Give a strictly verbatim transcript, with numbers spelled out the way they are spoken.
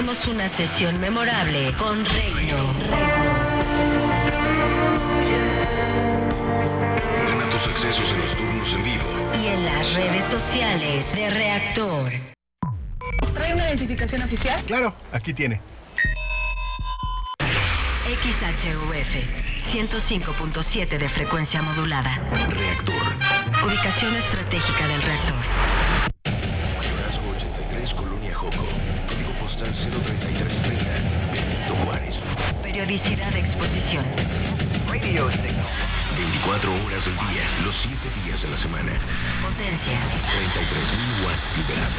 Tenemos una sesión memorable con Reino. Gana tus accesos en los turnos en vivo Y en las redes sociales de Reactor. ¿Trae una identificación oficial? Claro, aquí tiene. X H U F ciento cinco punto siete de frecuencia modulada. Reactor. Ubicación estratégica del reactor. Mayorazgo ochenta y tres, Colonia Joco. Código postal cero treinta y tres treinta. Benito Juárez. Periodicidad de exposición. Radio signal. veinticuatro horas del día, los siete días de la semana. Potencia. treinta y tres mil watts liberados.